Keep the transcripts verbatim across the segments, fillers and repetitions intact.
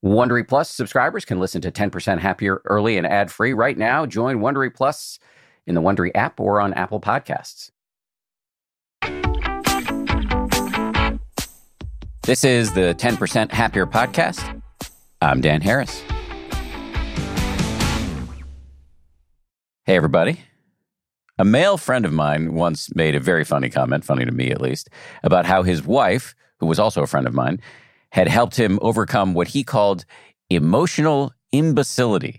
Wondery Plus subscribers can listen to ten percent Happier early and ad-free right now. Join Wondery Plus in the Wondery app or on Apple Podcasts. This is the ten percent Happier podcast. I'm Dan Harris. Hey, everybody. A male friend of mine once made a very funny comment, funny to me at least, about how his wife, who was also a friend of mine, had helped him overcome what he called emotional imbecility.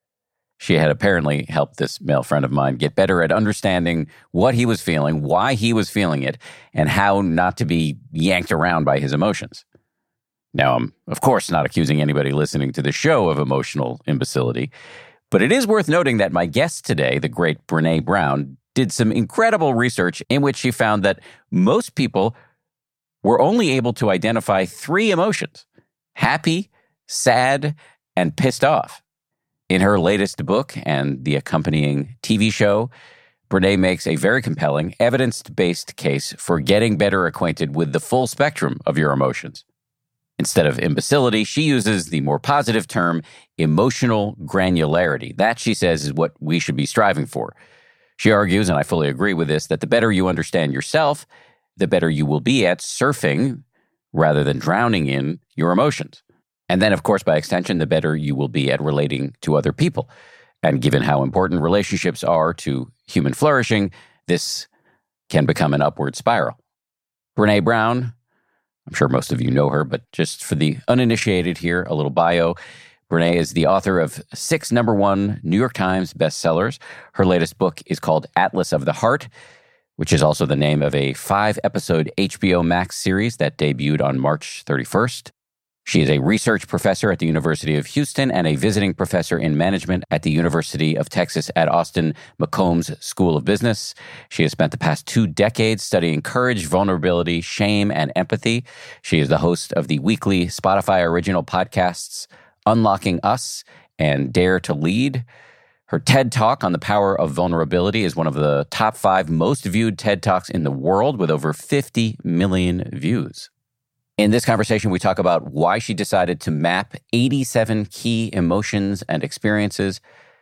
She had apparently helped this male friend of mine get better at understanding what he was feeling, why he was feeling it, and how not to be yanked around by his emotions. Now, I'm, of course, not accusing anybody listening to the show of emotional imbecility, but it is worth noting that my guest today, the great Brené Brown, did some incredible research in which she found that most people were only able to identify three emotions: happy, sad, and pissed off. In her latest book and the accompanying T V show, Brené makes a very compelling, evidence-based case for getting better acquainted with the full spectrum of your emotions. Instead of imbecility, she uses the more positive term emotional granularity. That, she says, is what we should be striving for. She argues, and I fully agree with this, that the better you understand yourself, the better you will be at surfing rather than drowning in your emotions. And then, of course, by extension, the better you will be at relating to other people. And given how important relationships are to human flourishing, this can become an upward spiral. Brené Brown, I'm sure most of you know her, but just for the uninitiated here, a little bio. Brené is the author of six number one New York Times bestsellers. Her latest book is called Atlas of the Heart, which is also the name of a five-episode H B O Max series that debuted on March thirty-first. She is a research professor at the University of Houston and a visiting professor in management at the University of Texas at Austin McCombs School of Business. She has spent the past two decades studying courage, vulnerability, shame, and empathy. She is the host of the weekly Spotify original podcasts Unlocking Us and Dare to Lead. Her TED Talk on the power of vulnerability is one of the top five most viewed TED Talks in the world with over fifty million views. In this conversation, we talk about why she decided to map eighty-seven key emotions and experiences,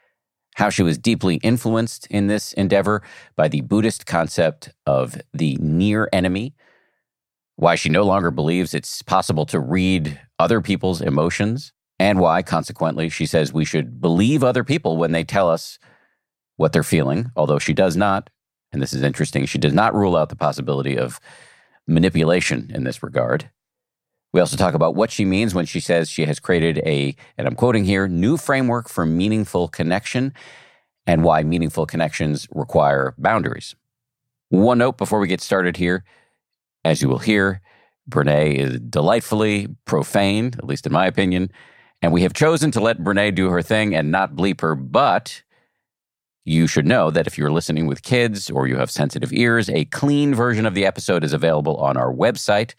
how she was deeply influenced in this endeavor by the Buddhist concept of the near enemy, why she no longer believes it's possible to read other people's emotions, and why, consequently, she says we should believe other people when they tell us what they're feeling, although she does not, and this is interesting, she does not rule out the possibility of manipulation in this regard. We also talk about what she means when she says she has created a, and I'm quoting here, new framework for meaningful connection, and why meaningful connections require boundaries. One note before we get started here. As you will hear, Brené is delightfully profane, at least in my opinion, and we have chosen to let Brené do her thing and not bleep her, but you should know that if you're listening with kids or you have sensitive ears, a clean version of the episode is available on our website,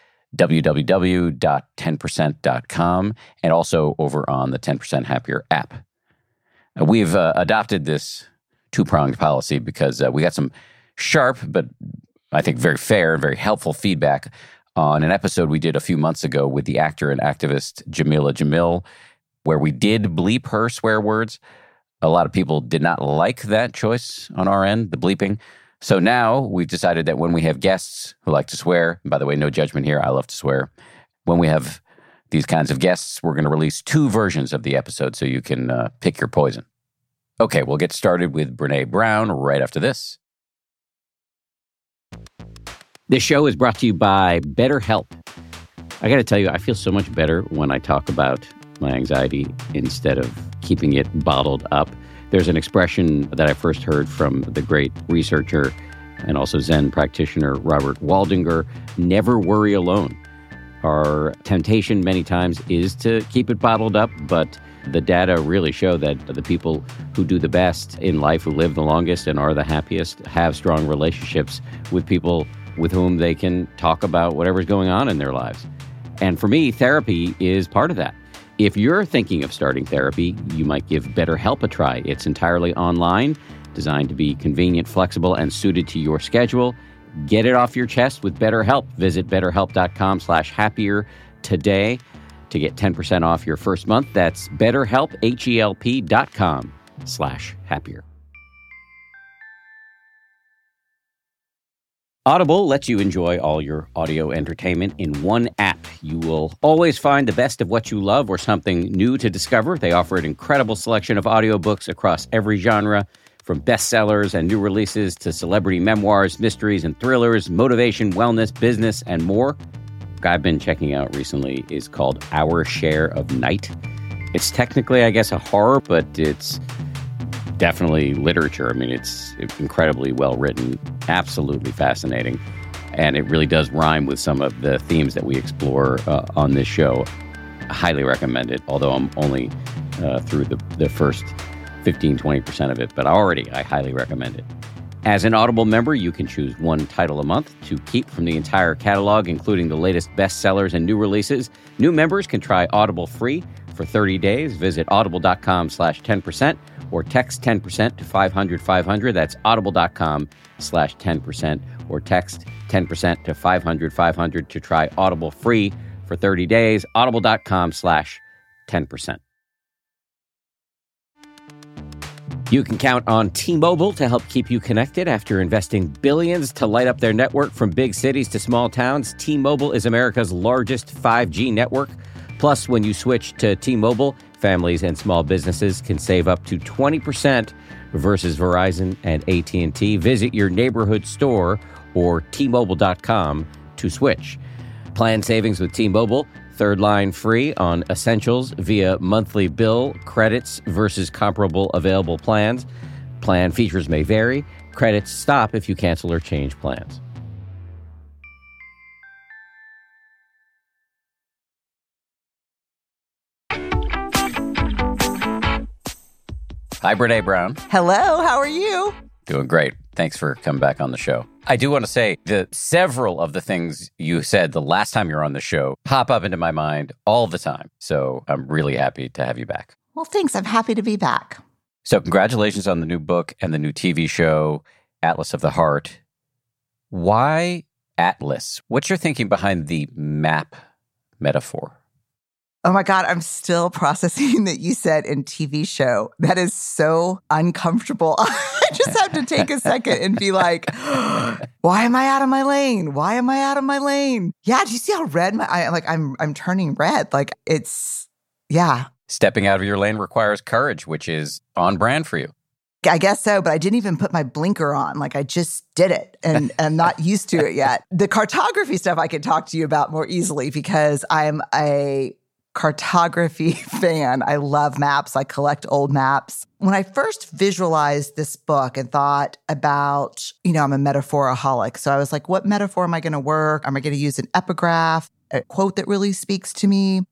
w w w dot ten percent dot com, and also over on the ten percent Happier app. Uh, we've uh, adopted this two-pronged policy because uh, we got some sharp, but I think very fair and very helpful feedback on an episode we did a few months ago with the actor and activist Jamila Jamil, where we did bleep her swear words. A lot of people did not like that choice on our end, the bleeping. So now we've decided that when we have guests who like to swear, and by the way, no judgment here, I love to swear. When we have these kinds of guests, we're going to release two versions of the episode so you can uh, pick your poison. Okay, we'll get started with Brené Brown right after this. This show is brought to you by BetterHelp. I got to tell you, I feel so much better when I talk about my anxiety instead of keeping it bottled up. There's an expression that I first heard from the great researcher and also Zen practitioner Robert Waldinger, never worry alone. Our temptation many times is to keep it bottled up, but the data really show that the people who do the best in life, who live the longest and are the happiest, have strong relationships with people with whom they can talk about whatever's going on in their lives. And for me, therapy is part of that. If you're thinking of starting therapy, you might give BetterHelp a try. It's entirely online, designed to be convenient, flexible, and suited to your schedule. Get it off your chest with BetterHelp. Visit betterhelp.com slash happier today. To get ten percent off your first month, that's betterhelp, H-E-L-P dot com slash happier. Audible lets you enjoy all your audio entertainment in one app. You will always find the best of what you love or something new to discover. They offer an incredible selection of audiobooks across every genre, from bestsellers and new releases to celebrity memoirs, mysteries and thrillers, motivation, wellness, business, and more. I've been checking out recently is called Our Share of Night. It's technically, I guess, a horror, but it's definitely literature. I mean, it's incredibly well written, absolutely fascinating, and it really does rhyme with some of the themes that we explore uh, on this show. I highly recommend it, although I'm only uh, through the, the first fifteen, twenty percent of it, but already I highly recommend it. As an Audible member, you can choose one title a month to keep from the entire catalog, including the latest bestsellers and new releases. New members can try Audible free for thirty days. Visit audible.com slash 10% or text ten percent to five hundred five hundred. That's audible.com slash 10% or text ten percent to five hundred five hundred to try Audible free for thirty days. Audible.com slash 10%. You can count on T-Mobile to help keep you connected. After investing billions to light up their network from big cities to small towns, T-Mobile is America's largest five G network. Plus, when you switch to T-Mobile, families and small businesses can save up to twenty percent versus Verizon and A T and T. Visit your neighborhood store or T Mobile dot com to switch. Plan savings with T-Mobile. Third line free on essentials via monthly bill credits versus comparable available plans. Plan features may vary. Credits stop if you cancel or change plans. Hi, Brené Brown. Hello, how are you? Doing great. Thanks for coming back on the show. I do want to say that several of the things you said the last time you were on the show pop up into my mind all the time. So I'm really happy to have you back. Well, thanks. I'm happy to be back. So congratulations on the new book and the new T V show, Atlas of the Heart. Why Atlas? What's your thinking behind the map metaphor? Oh my God, I'm still processing that you said in T V show. That is so uncomfortable. I just have to take a second and be like, why am I out of my lane? Why am I out of my lane? Yeah, do you see how red my I like I'm I'm turning red. Like it's yeah. Stepping out of your lane requires courage, which is on brand for you. I guess so, but I didn't even put my blinker on. Like I just did it and I'm not used to it yet. The cartography stuff I can talk to you about more easily because I'm a cartography fan. I love maps. I collect old maps. When I first visualized this book and thought about, you know, I'm a metaphoraholic. So I was like, what metaphor am I going to work? Am I going to use an epigraph, a quote that really speaks to me?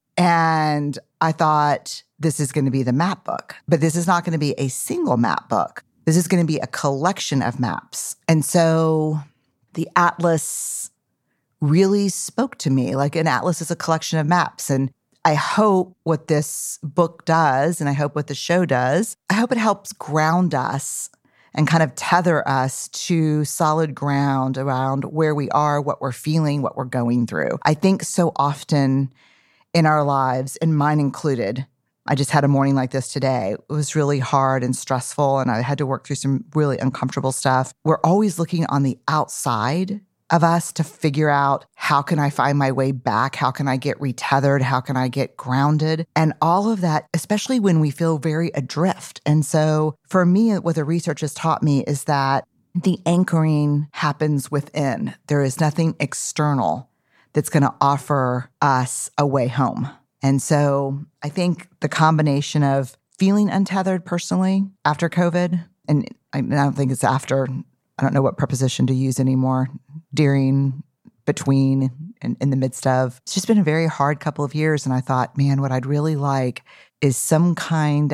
And I thought, this is going to be the map book. But this is not going to be a single map book. This is going to be a collection of maps. And so the atlas really spoke to me. Like an atlas is a collection of maps. And I hope what this book does, and I hope what the show does, I hope it helps ground us and kind of tether us to solid ground around where we are, what we're feeling, what we're going through. I think so often in our lives, and mine included, I just had a morning like this today. It was really hard and stressful, and I had to work through some really uncomfortable stuff. We're always looking on the outside of us to figure out, how can I find my way back? How can I get retethered? How can I get grounded? And all of that, especially when we feel very adrift. And so for me, what the research has taught me is that the anchoring happens within. There is nothing external that's going to offer us a way home. And so I think the combination of feeling untethered personally after COVID, and I don't think it's after, I don't know what preposition to use anymore, during, between, and in the midst of. It's just been a very hard couple of years. And I thought, man, what I'd really like is some kind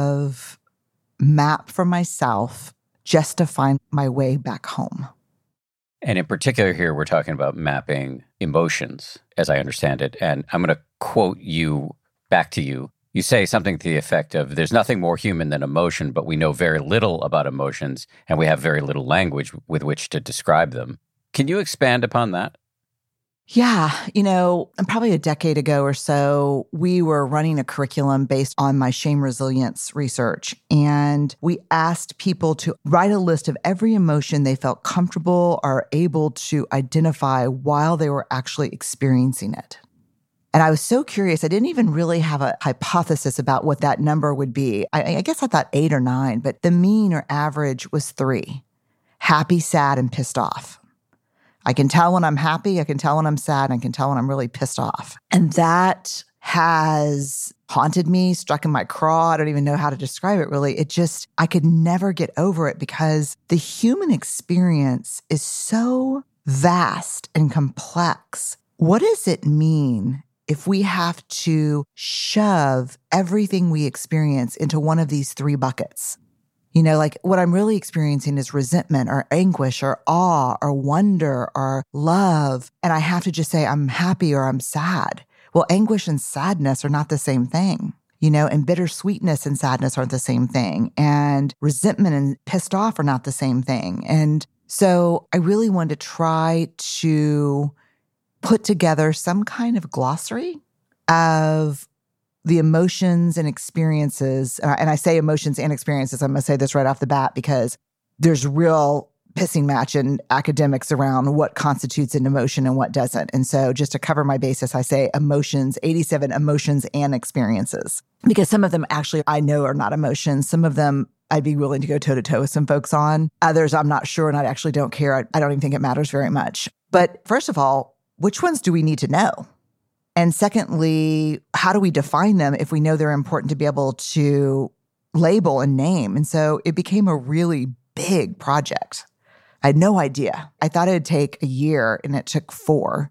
of map for myself just to find my way back home. And in particular here, we're talking about mapping emotions, as I understand it. And I'm going to quote you back to you. You say something to the effect of, there's nothing more human than emotion, but we know very little about emotions, and we have very little language with which to describe them. Can you expand upon that? Yeah, you know, probably a decade ago or so, we were running a curriculum based on my shame resilience research. And we asked people to write a list of every emotion they felt comfortable or able to identify while they were actually experiencing it. And I was so curious. I didn't even really have a hypothesis about what that number would be. I, I guess I thought eight or nine, but the mean or average was three: happy, sad, and pissed off. I can tell when I'm happy, I can tell when I'm sad, and I can tell when I'm really pissed off. And that has haunted me, struck in my craw. I don't even know how to describe it really. It just, I could never get over it because the human experience is so vast and complex. What does it mean if we have to shove everything we experience into one of these three buckets? You know, like what I'm really experiencing is resentment or anguish or awe or wonder or love. And I have to just say I'm happy or I'm sad. Well, anguish and sadness are not the same thing, you know, and bittersweetness and sadness aren't the same thing. And resentment and pissed off are not the same thing. And so I really wanted to try to put together some kind of glossary of the emotions and experiences, and I say emotions and experiences, I'm going to say this right off the bat because there's real pissing match in academics around what constitutes an emotion and what doesn't. And so just to cover my basis, I say emotions, eighty-seven emotions and experiences, because some of them actually I know are not emotions. Some of them I'd be willing to go toe-to-toe with some folks on. Others I'm not sure and I actually don't care. I, I don't even think it matters very much. But first of all, which ones do we need to know? And secondly, how do we define them if we know they're important to be able to label and name? And so it became a really big project. I had no idea. I thought it'd take a year and it took four.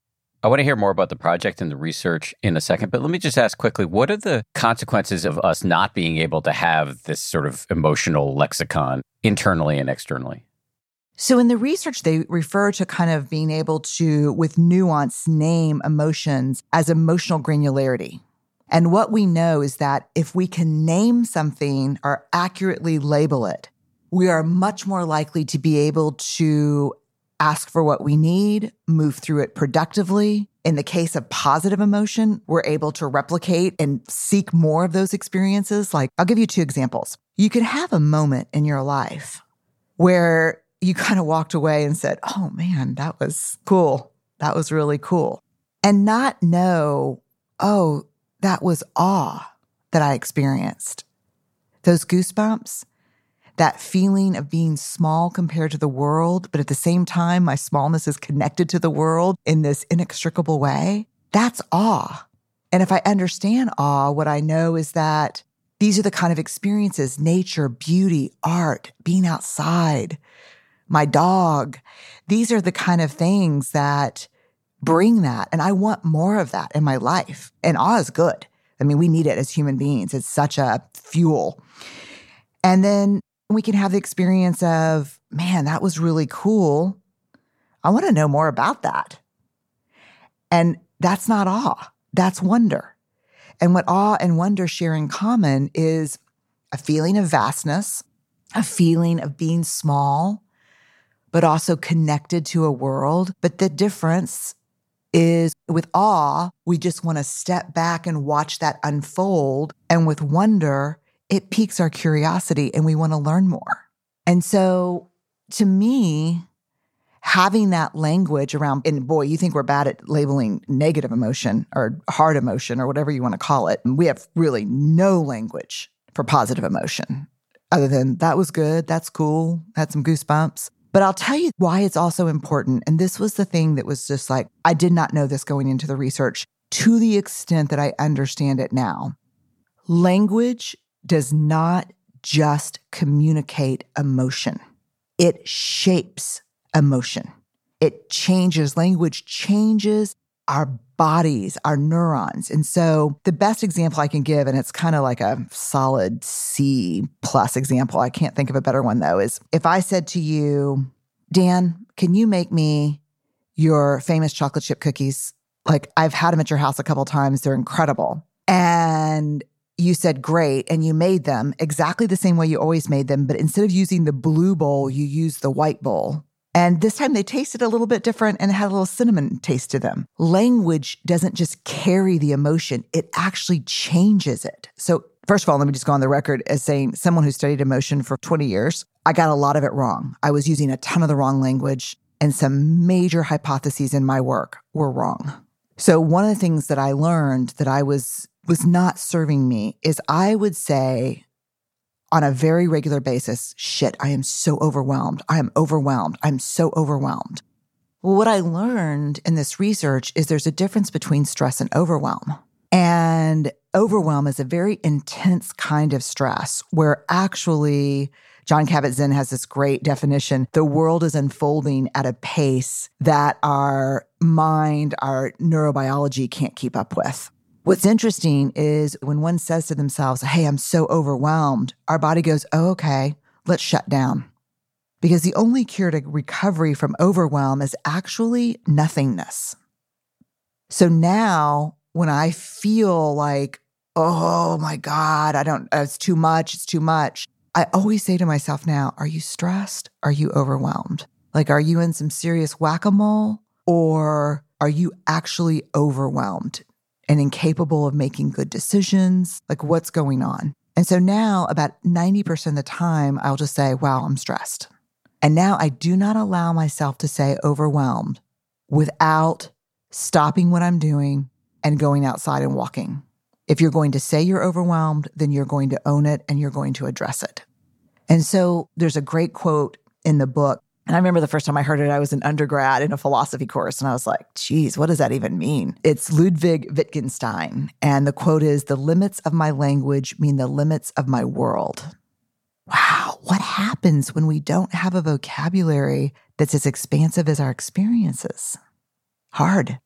I want to hear more about the project and the research in a second, but let me just ask quickly, what are the consequences of us not being able to have this sort of emotional lexicon internally and externally? So in the research, they refer to kind of being able to, with nuance, name emotions as emotional granularity. And what we know is that if we can name something or accurately label it, we are much more likely to be able to ask for what we need, move through it productively. In the case of positive emotion, we're able to replicate and seek more of those experiences. Like, I'll give you two examples. You could have a moment in your life where you kind of walked away and said, oh man, that was cool. That was really cool. And not know, oh, that was awe that I experienced. Those goosebumps, that feeling of being small compared to the world, but at the same time, my smallness is connected to the world in this inextricable way. That's awe. And if I understand awe, what I know is that these are the kind of experiences, nature, beauty, art, being outside, my dog. These are the kind of things that bring that. And I want more of that in my life. And awe is good. I mean, we need it as human beings. It's such a fuel. And then we can have the experience of, man, that was really cool. I want to know more about that. And that's not awe. That's wonder. And what awe and wonder share in common is a feeling of vastness, a feeling of being small, but also connected to a world. But the difference is with awe, we just want to step back and watch that unfold. And with wonder, it piques our curiosity and we want to learn more. And so to me, having that language around, and boy, you think we're bad at labeling negative emotion or hard emotion or whatever you want to call it. We have really no language for positive emotion other than that was good, that's cool, had some goosebumps. But I'll tell you why it's also important. And this was the thing that was just like, I did not know this going into the research to the extent that I understand it now. Language does not just communicate emotion. It shapes emotion. It changes. Language changes our bodies, our neurons. And so the best example I can give, and it's kind of like a solid C plus example, I can't think of a better one though, is if I said to you, Dan, can you make me your famous chocolate chip cookies? Like I've had them at your house a couple times. They're incredible. And you said, great. And you made them exactly the same way you always made them. But instead of using the blue bowl, you used the white bowl. And this time they tasted a little bit different and had a little cinnamon taste to them. Language doesn't just carry the emotion, it actually changes it. So first of all, let me just go on the record as saying, someone who studied emotion for twenty years, I got a lot of it wrong. I was using a ton of the wrong language, and some major hypotheses in my work were wrong. So one of the things that I learned that I was was not serving me is I would say on a very regular basis, shit, I am so overwhelmed. I am overwhelmed. I'm so overwhelmed. Well, what I learned in this research is there's a difference between stress and overwhelm. And overwhelm is a very intense kind of stress where actually Jon Kabat-Zinn has this great definition. The world is unfolding at a pace that our mind, our neurobiology can't keep up with. What's interesting is when one says to themselves, hey, I'm so overwhelmed, our body goes, oh, okay, let's shut down. Because the only cure to recovery from overwhelm is actually nothingness. So now when I feel like, oh my God, I don't, it's too much, it's too much, I always say to myself now, are you stressed? Are you overwhelmed? Like, are you in some serious whack-a-mole, or are you actually overwhelmed and incapable of making good decisions? Like, what's going on? And so now about ninety percent of the time, I'll just say, wow, I'm stressed. And now I do not allow myself to say overwhelmed without stopping what I'm doing and going outside and walking. If you're going to say you're overwhelmed, then you're going to own it and you're going to address it. And so there's a great quote in the book. And I remember the first time I heard it, I was an undergrad in a philosophy course. And I was like, geez, what does that even mean? It's Ludwig Wittgenstein. And the quote is, the limits of my language mean the limits of my world. Wow, what happens when we don't have a vocabulary that's as expansive as our experiences? Hard.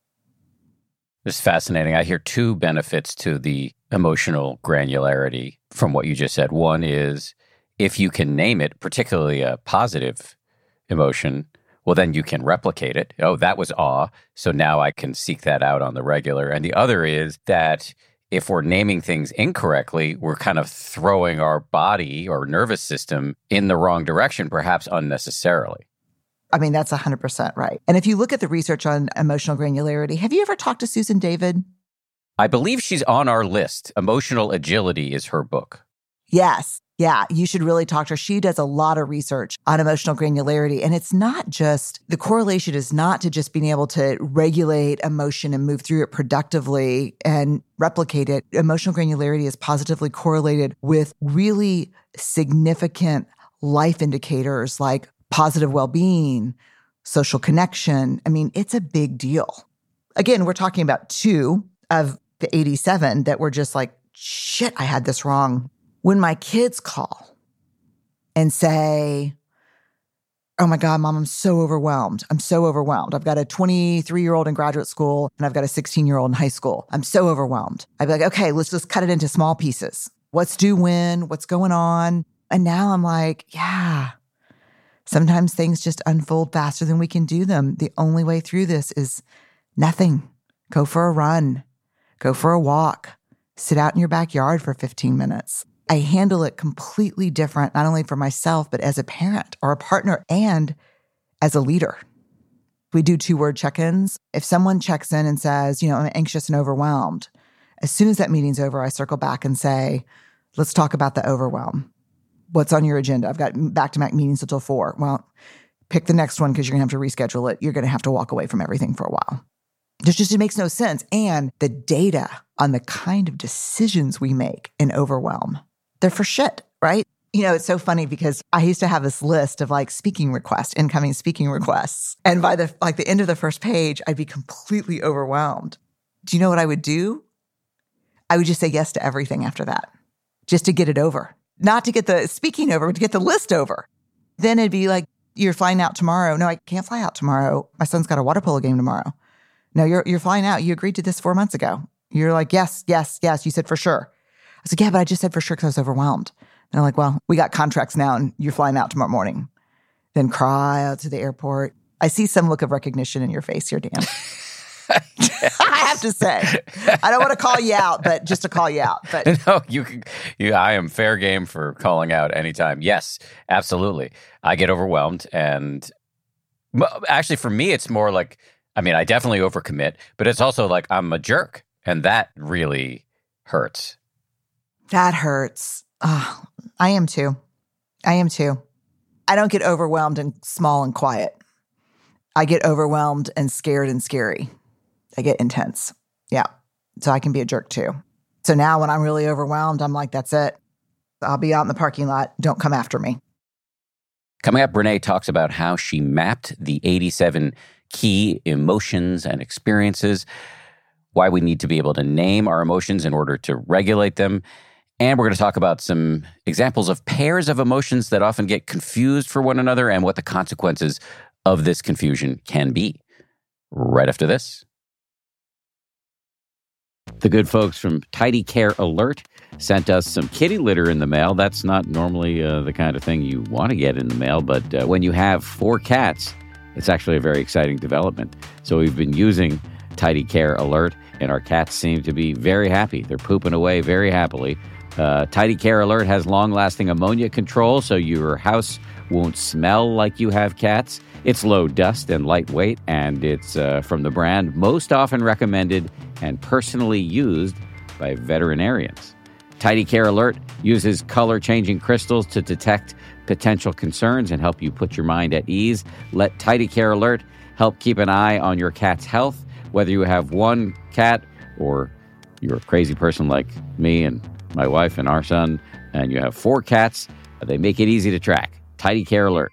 It's fascinating. I hear two benefits to the emotional granularity from what you just said. One is if you can name it, particularly a positive emotion, well, then you can replicate it. Oh, that was awe. So now I can seek that out on the regular. And the other is that if we're naming things incorrectly, we're kind of throwing our body or nervous system in the wrong direction, perhaps unnecessarily. I mean, that's one hundred percent right. And if you look at the research on emotional granularity, have you ever talked to Susan David? I believe she's on our list. Emotional Agility is her book. Yes. Yeah, you should really talk to her. She does a lot of research on emotional granularity. And it's not just, the correlation is not to just being able to regulate emotion and move through it productively and replicate it. Emotional granularity is positively correlated with really significant life indicators like positive well-being, social connection. I mean, it's a big deal. Again, we're talking about two of the eighty-seven that were just like, shit, I had this wrong. When my kids call and say, oh my God, Mom, I'm so overwhelmed. I'm so overwhelmed. I've got a twenty-three-year-old in graduate school and I've got a sixteen-year-old in high school. I'm so overwhelmed. I'd be like, okay, let's just cut it into small pieces. What's due when? What's going on? And now I'm like, yeah, sometimes things just unfold faster than we can do them. The only way through this is nothing. Go for a run. Go for a walk. Sit out in your backyard for fifteen minutes. I handle it completely different, not only for myself, but as a parent or a partner and as a leader. We do two-word check-ins. If someone checks in and says, you know, I'm anxious and overwhelmed, as soon as that meeting's over, I circle back and say, let's talk about the overwhelm. What's on your agenda? I've got back-to-back meetings until four. Well, pick the next one because you're going to have to reschedule it. You're going to have to walk away from everything for a while. It just it makes no sense. And the data on the kind of decisions we make in overwhelm, they're for shit, right? You know, it's so funny because I used to have this list of like speaking requests, incoming speaking requests. And by the like the end of the first page, I'd be completely overwhelmed. Do you know what I would do? I would just say yes to everything after that, just to get it over. Not to get the speaking over, but to get the list over. Then it'd be like, you're flying out tomorrow. No, I can't fly out tomorrow. My son's got a water polo game tomorrow. No, you're you're flying out. You agreed to this four months ago. You're like, yes, yes, yes. You said for sure. I was like, yeah, but I just said for sure because I was overwhelmed. And they're like, well, we got contracts now and you're flying out tomorrow morning. Then cry out to the airport. I see some look of recognition in your face here, Dan. I have to say, I don't want to call you out, but just to call you out. But no, you can. You, I am fair game for calling out anytime. Yes, absolutely. I get overwhelmed, and Well, actually, for me, it's more like, I mean, I definitely overcommit, but it's also like I'm a jerk. And that really hurts. That hurts. Oh, I am too. I am too. I don't get overwhelmed and small and quiet. I get overwhelmed and scared and scary. I get intense. Yeah. So I can be a jerk too. So now when I'm really overwhelmed, I'm like, that's it. I'll be out in the parking lot. Don't come after me. Coming up, Brene talks about how she mapped the eighty-seven key emotions and experiences, why we need to be able to name our emotions in order to regulate them. And we're going to talk about some examples of pairs of emotions that often get confused for one another and what the consequences of this confusion can be. Right after this. The good folks from Tidy Care Alert sent us some kitty litter in the mail. That's not normally uh, the kind of thing you want to get in the mail, but uh, when you have four cats, it's actually a very exciting development. So we've been using Tidy Care Alert, and our cats seem to be very happy. They're pooping away very happily. Uh, Tidy Care Alert has long-lasting ammonia control, so your house won't smell like you have cats. It's low dust and lightweight, and it's uh, from the brand most often recommended and personally used by veterinarians. Tidy Care Alert uses color-changing crystals to detect potential concerns and help you put your mind at ease. Let Tidy Care Alert help keep an eye on your cat's health, whether you have one cat or you're a crazy person like me and my wife and our son, and you have four cats. They make it easy to track. Tidy Care Alert.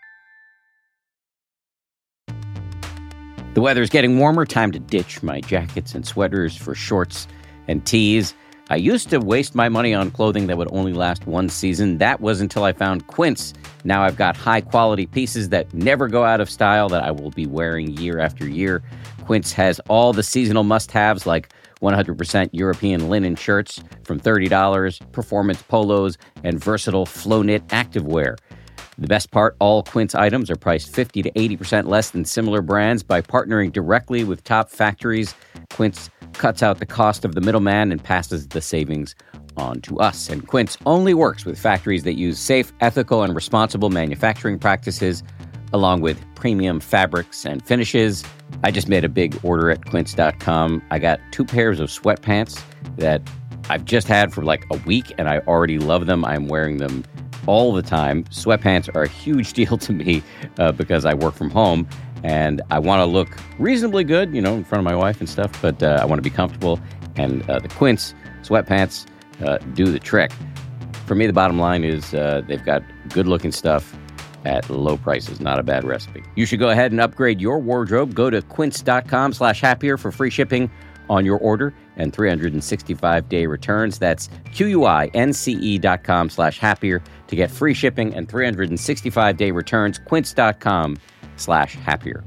The weather is getting warmer. Time to ditch my jackets and sweaters for shorts and tees. I used to waste my money on clothing that would only last one season. That was until I found Quince. Now I've got high-quality pieces that never go out of style that I will be wearing year after year. Quince has all the seasonal must-haves like one hundred percent European linen shirts from thirty dollars, performance polos, and versatile flow-knit activewear. The best part, all Quince items are priced fifty to eighty percent less than similar brands. By partnering directly with top factories, Quince cuts out the cost of the middleman and passes the savings on to us. And Quince only works with factories that use safe, ethical, and responsible manufacturing practices, along with premium fabrics and finishes. I just made a big order at quince dot com. I got two pairs of sweatpants that I've just had for like a week, and I already love them. I'm wearing them all the time. Sweatpants are a huge deal to me uh, because I work from home and I want to look reasonably good, you know, in front of my wife and stuff, but uh, I want to be comfortable. And uh, the Quince sweatpants uh, do the trick. For me, the bottom line is uh, they've got good-looking stuff at low prices. Not a bad recipe. You should go ahead and upgrade your wardrobe. Go to quince dot com slash happier for free shipping on your order and three hundred sixty-five day returns. That's Q-U-I-N-C-E dot com slash happier to get free shipping and three hundred sixty-five day returns. Quince dot com slash happier.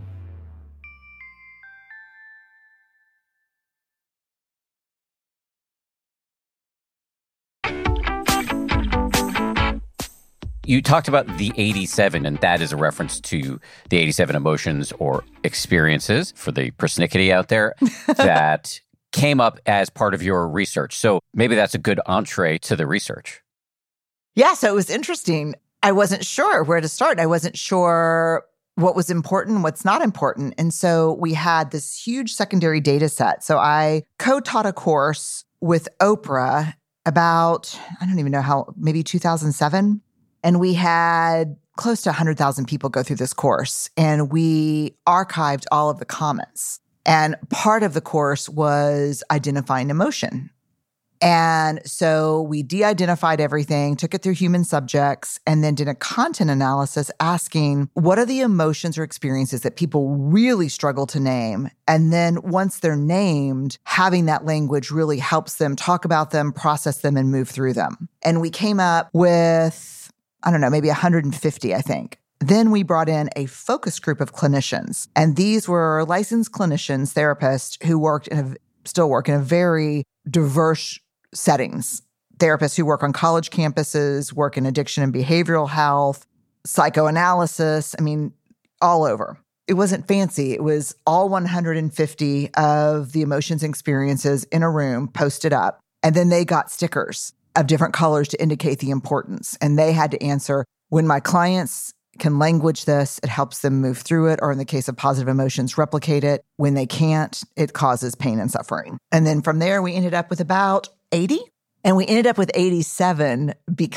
You talked about the eighty-seven, and that is a reference to the eighty-seven emotions or experiences for the persnickety out there that came up as part of your research. So maybe that's a good entree to the research. Yeah, so it was interesting. I wasn't sure where to start. I wasn't sure what was important, what's not important. And so we had this huge secondary data set. So I co-taught a course with Oprah about, I don't even know how, maybe two thousand seven. And we had close to one hundred thousand people go through this course, and we archived all of the comments. And part of the course was identifying emotion. And so we de-identified everything, took it through human subjects, and then did a content analysis asking, what are the emotions or experiences that people really struggle to name? And then once they're named, having that language really helps them talk about them, process them, and move through them. And we came up with, I don't know, maybe one hundred fifty, I think. Then we brought in a focus group of clinicians. And these were licensed clinicians, therapists who worked in a, still work in a very diverse settings. Therapists who work on college campuses, work in addiction and behavioral health, psychoanalysis, I mean, all over. It wasn't fancy. It was all one hundred fifty of the emotions and experiences in a room posted up. And then they got stickers of different colors to indicate the importance. And they had to answer, when my clients can language this, it helps them move through it, or in the case of positive emotions, replicate it. When they can't, it causes pain and suffering. And then from there, we ended up with about eighty. And we ended up with eighty-seven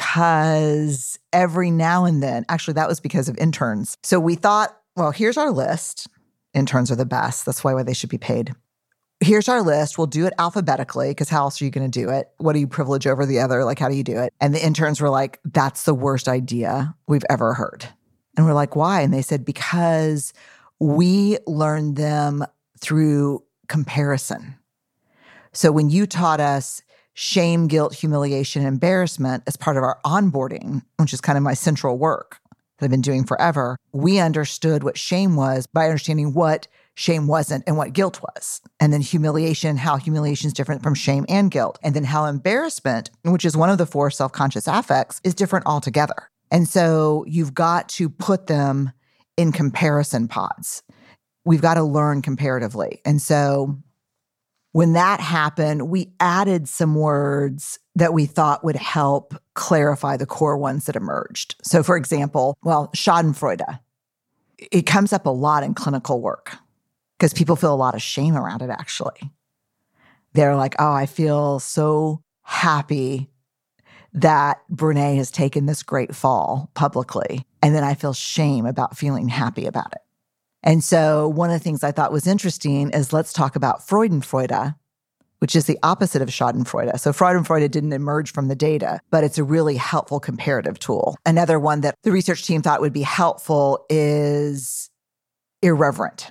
because every now and then, actually, that was because of interns. So we thought, well, here's our list. Interns are the best. That's why they should be paid. Here's our list. We'll do it alphabetically because how else are you going to do it? What do you privilege over the other? Like, how do you do it? And the interns were like, that's the worst idea we've ever heard. And we're like, why? And they said, because we learned them through comparison. So when you taught us shame, guilt, humiliation, embarrassment as part of our onboarding, which is kind of my central work that I've been doing forever, we understood what shame was by understanding what shame wasn't and what guilt was. And then humiliation, how humiliation is different from shame and guilt. And then how embarrassment, which is one of the four self-conscious affects, is different altogether. And so you've got to put them in comparison pods. We've got to learn comparatively. And so when that happened, we added some words that we thought would help clarify the core ones that emerged. So for example, well, schadenfreude. It comes up a lot in clinical work because people feel a lot of shame around it, actually. They're like, oh, I feel so happy that Brene has taken this great fall publicly. And then I feel shame about feeling happy about it. And so one of the things I thought was interesting is let's talk about Freudenfreude, which is the opposite of Schadenfreude. So Freudenfreude didn't emerge from the data, but it's a really helpful comparative tool. Another one that the research team thought would be helpful is irreverent.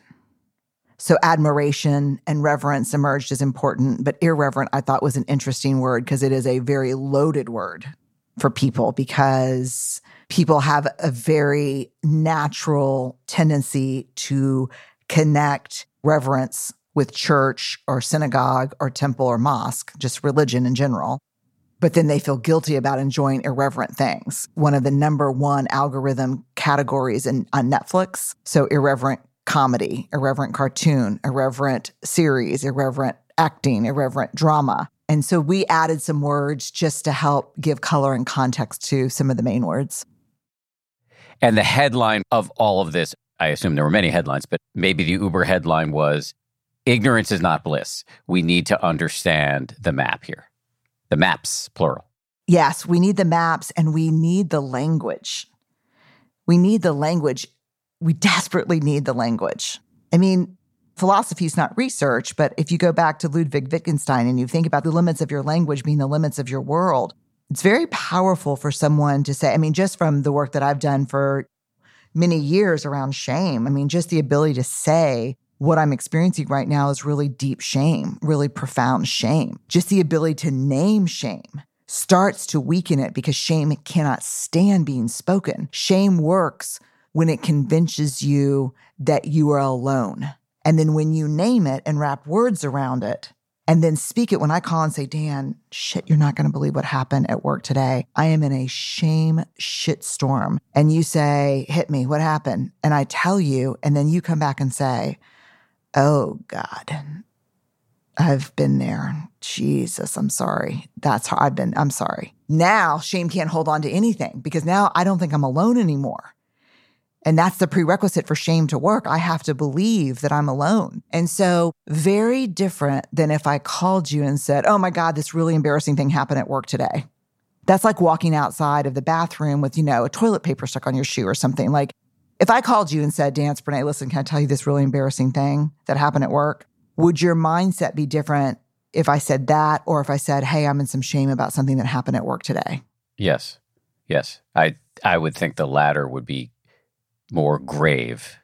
So admiration and reverence emerged as important, but irreverent I thought was an interesting word because it is a very loaded word for people because people have a very natural tendency to connect reverence with church or synagogue or temple or mosque, just religion in general. But then they feel guilty about enjoying irreverent things. One of the number one algorithm categories in, on Netflix, so irreverent comedy, irreverent cartoon, irreverent series, irreverent acting, irreverent drama. And so we added some words just to help give color and context to some of the main words. And the headline of all of this, I assume there were many headlines, but maybe the Uber headline was, ignorance is not bliss. We need to understand the map here. The maps, plural. Yes, we need the maps and we need the language. We need the language. We desperately need the language. I mean, philosophy is not research, but if you go back to Ludwig Wittgenstein and you think about the limits of your language being the limits of your world, it's very powerful for someone to say, I mean, just from the work that I've done for many years around shame, I mean, just the ability to say what I'm experiencing right now is really deep shame, really profound shame. Just the ability to name shame starts to weaken it because shame cannot stand being spoken. Shame works when it convinces you that you are alone. And then when you name it and wrap words around it, and then speak it, when I call and say, Dan, shit, you're not going to believe what happened at work today. I am in a shame shitstorm. And you say, hit me, what happened? And I tell you, and then you come back and say, oh God, I've been there. Jesus, I'm sorry. That's how I've been, I'm sorry. Now shame can't hold on to anything because now I don't think I'm alone anymore. And that's the prerequisite for shame to work. I have to believe that I'm alone. And so very different than if I called you and said, oh my God, this really embarrassing thing happened at work today. That's like walking outside of the bathroom with, you know, a toilet paper stuck on your shoe or something. Like if I called you and said, Dan, Brene, listen, can I tell you this really embarrassing thing that happened at work? Would your mindset be different if I said that or if I said, hey, I'm in some shame about something that happened at work today? Yes. Yes. I I would think the latter would be more grave.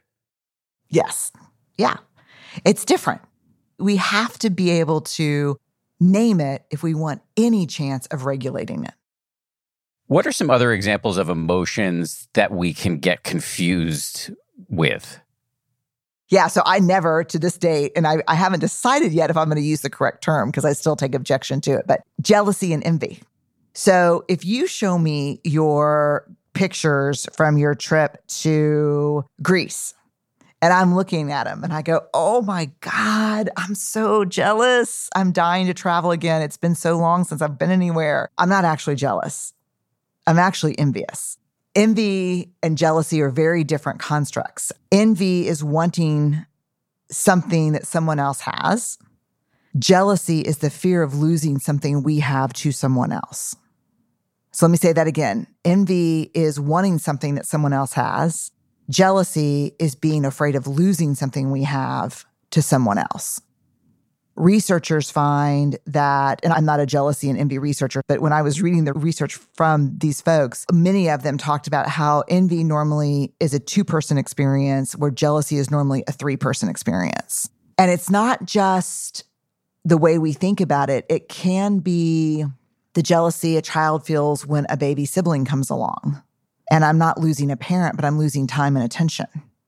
Yes. Yeah. It's different. We have to be able to name it if we want any chance of regulating it. What are some other examples of emotions that we can get confused with? Yeah, so I never, to this date, and I, I haven't decided yet if I'm going to use the correct term because I still take objection to it, but jealousy and envy. So if you show me your pictures from your trip to Greece, and I'm looking at them and I go, oh my God, I'm so jealous. I'm dying to travel again. It's been so long since I've been anywhere. I'm not actually jealous. I'm actually envious. Envy and jealousy are very different constructs. Envy is wanting something that someone else has. Jealousy is the fear of losing something we have to someone else. So let me say that again. Envy is wanting something that someone else has. Jealousy is being afraid of losing something we have to someone else. Researchers find that, and I'm not a jealousy and envy researcher, but when I was reading the research from these folks, many of them talked about how envy normally is a two-person experience where jealousy is normally a three-person experience. And it's not just the way we think about it. It can be the jealousy a child feels when a baby sibling comes along. And I'm not losing a parent, but I'm losing time and attention.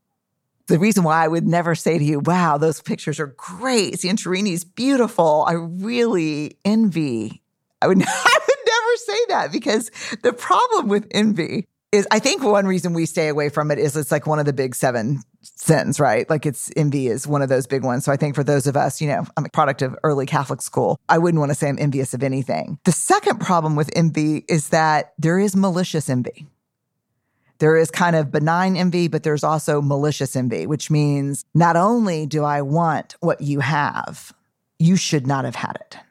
The reason why I would never say to you, wow, those pictures are great. Santorini's beautiful. I really envy. I would, I would never say that, because the problem with envy is, I think one reason we stay away from it is it's like one of the big seven sins, right? Like it's envy is one of those big ones. So I think for those of us, you know, I'm a product of early Catholic school. I wouldn't want to say I'm envious of anything. The second problem with envy is that there is malicious envy. There is kind of benign envy, but there's also malicious envy, which means not only do I want what you have, you should not have had it.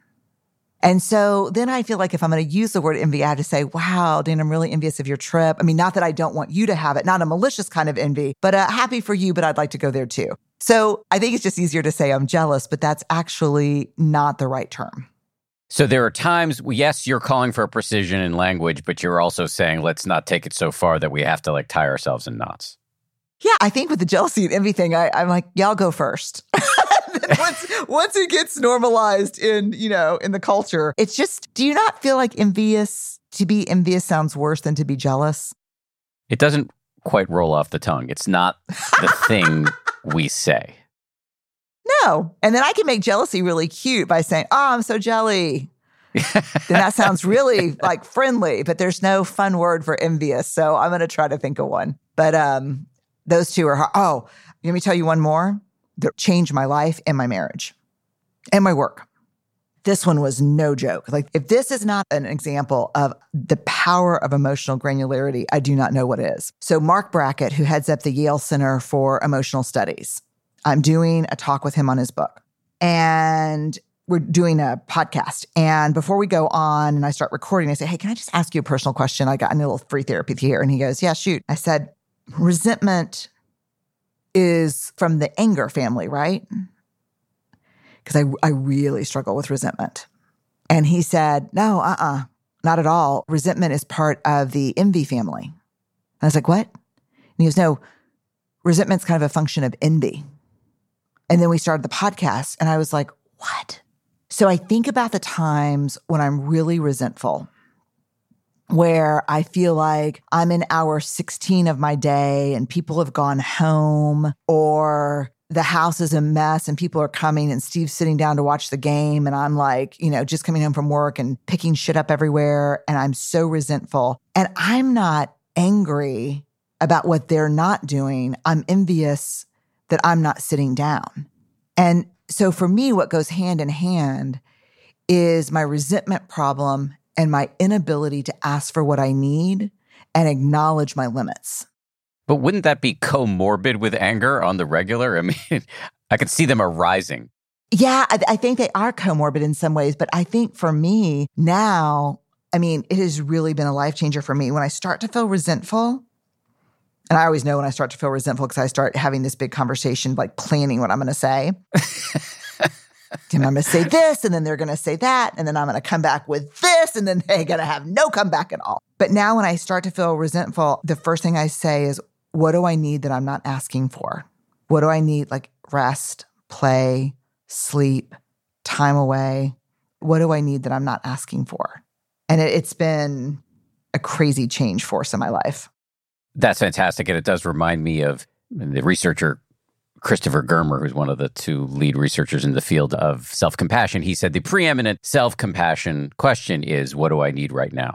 And so then I feel like if I'm going to use the word envy, I have to say, wow, Dan, I'm really envious of your trip. I mean, not that I don't want you to have it, not a malicious kind of envy, but uh, happy for you, but I'd like to go there too. So I think it's just easier to say I'm jealous, but that's actually not the right term. So there are times, yes, you're calling for precision in language, but you're also saying, let's not take it so far that we have to like tie ourselves in knots. Yeah, I think with the jealousy and envy thing, I, I'm like, yeah, I'll go first. once, once it gets normalized in, you know, in the culture, it's just, do you not feel like envious, to be envious sounds worse than to be jealous? It doesn't quite roll off the tongue. It's not the thing we say. No. And then I can make jealousy really cute by saying, oh, I'm so jelly. Then that sounds really like friendly, but there's no fun word for envious. So I'm going to try to think of one. But um, those two are hard. Oh, let me tell you one more that changed my life and my marriage and my work. This one was no joke. Like, if this is not an example of the power of emotional granularity, I do not know what is. So Mark Brackett, who heads up the Yale Center for Emotional Studies, I'm doing a talk with him on his book, and we're doing a podcast. And before we go on and I start recording, I say, hey, can I just ask you a personal question? I got a little free therapy here. And he goes, yeah, shoot. I said, resentment is from the anger family, right? Because I, I really struggle with resentment. And he said, no, uh-uh, not at all. Resentment is part of the envy family. And I was like, what? And he goes, no, resentment's kind of a function of envy. And then we started the podcast, and I was like, what? So I think about the times when I'm really resentful, where I feel like I'm in hour sixteen of my day and people have gone home, or the house is a mess and people are coming and Steve's sitting down to watch the game, and I'm like, you know, just coming home from work and picking shit up everywhere, and I'm so resentful. And I'm not angry about what they're not doing. I'm envious that I'm not sitting down. And so for me, what goes hand in hand is my resentment problem and my inability to ask for what I need and acknowledge my limits. But wouldn't that be comorbid with anger on the regular? I mean, I could see them arising. Yeah, I, I think they are comorbid in some ways. But I think for me now, I mean, it has really been a life changer for me. When I start to feel resentful, and I always know when I start to feel resentful because I start having this big conversation, like planning what I'm going to say. And I'm going to say this, and then they're going to say that, and then I'm going to come back with this, and then they're going to have no comeback at all. But now when I start to feel resentful, the first thing I say is, what do I need that I'm not asking for? What do I need? Like rest, play, sleep, time away. What do I need that I'm not asking for? And it, it's been a crazy change force in my life. That's fantastic. And it does remind me of the researcher, Christopher Germer, who's one of the two lead researchers in the field of self-compassion. He said the preeminent self-compassion question is, what do I need right now?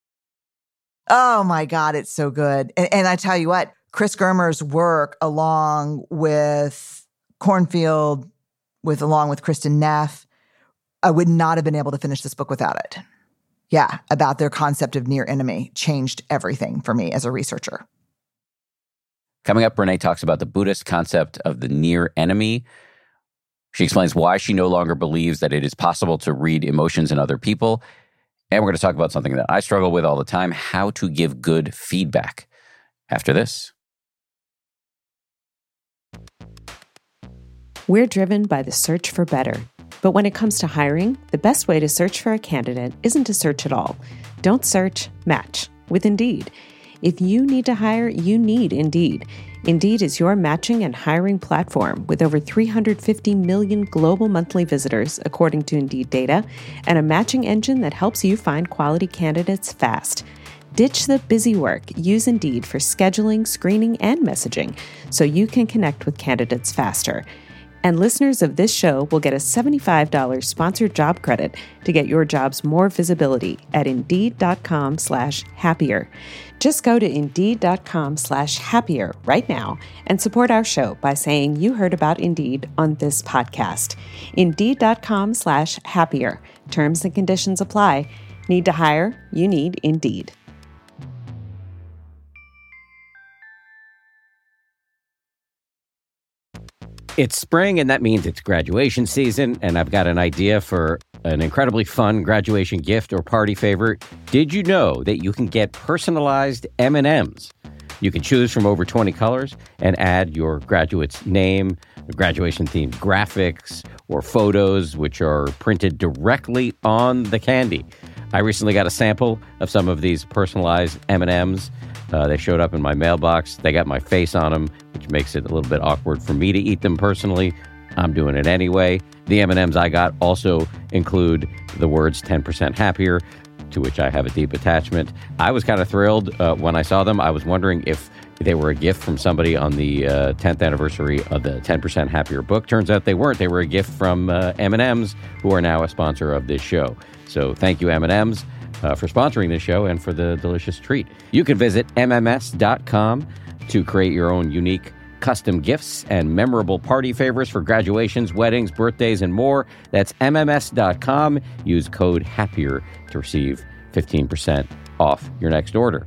Oh my God, it's so good. And, and I tell you what, Chris Germer's work along with Cornfield, with along with Kristen Neff, I would not have been able to finish this book without it. yeah, about their concept of near enemy changed everything for me as a researcher. Coming up, Brene talks about the Buddhist concept of the near enemy. She explains why she no longer believes that it is possible to read emotions in other people. And we're going to talk about something that I struggle with all the time, how to give good feedback. After this. We're driven by the search for better. But when it comes to hiring, the best way to search for a candidate isn't to search at all. Don't search, match with Indeed. If you need to hire, you need Indeed. Indeed is your matching and hiring platform with over three hundred fifty million global monthly visitors, according to Indeed data, and a matching engine that helps you find quality candidates fast. Ditch the busy work. Use Indeed for scheduling, screening, and messaging so you can connect with candidates faster. And listeners of this show will get a seventy-five dollars sponsored job credit to get your jobs more visibility at Indeed.com slash happier. Just go to Indeed.com slash happier right now and support our show by saying you heard about Indeed on this podcast. Indeed.com slash happier. Terms and conditions apply. Need to hire? You need Indeed. It's spring, and that means it's graduation season, and I've got an idea for an incredibly fun graduation gift or party favor. Did you know that you can get personalized M and M's? You can choose from over twenty colors and add your graduate's name, graduation-themed graphics, or photos, which are printed directly on the candy. I recently got a sample of some of these personalized M and M's. Uh, they showed up in my mailbox. They got my face on them, which makes it a little bit awkward for me to eat them personally. I'm doing it anyway. The M and M's I got also include the words ten percent happier, to which I have a deep attachment. I was kind of thrilled uh, when I saw them. I was wondering if they were a gift from somebody on the uh, tenth anniversary of the ten percent Happier book. Turns out they weren't. They were a gift from uh, M and M's, who are now a sponsor of this show. So thank you, M and M's. Uh, for sponsoring this show and for the delicious treat. You can visit M M S dot com to create your own unique custom gifts and memorable party favors for graduations, weddings, birthdays, and more. That's M M S dot com. Use code HAPPIER to receive fifteen percent off your next order.